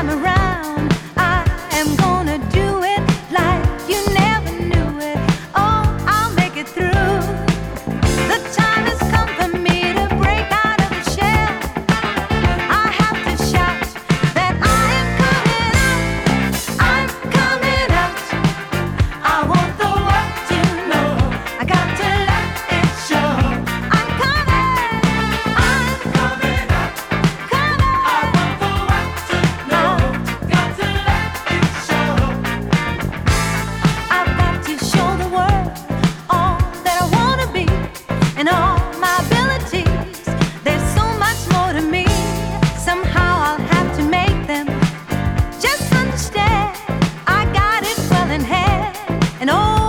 time around, I am gonna do it like you never knew it. Oh, I'll make it through. The time has come for me to break out of the shell. I have to shout that I am coming out. I'm coming out. I want the world to know. I got to let it show. I'm coming. I'm coming out. Coming. I want the world to know. Got to let it show. I've got to show the world all that I wanna be and all my abilities. There's so much more to me. Somehow I'll have to make them just understand I got it well in hand. And oh,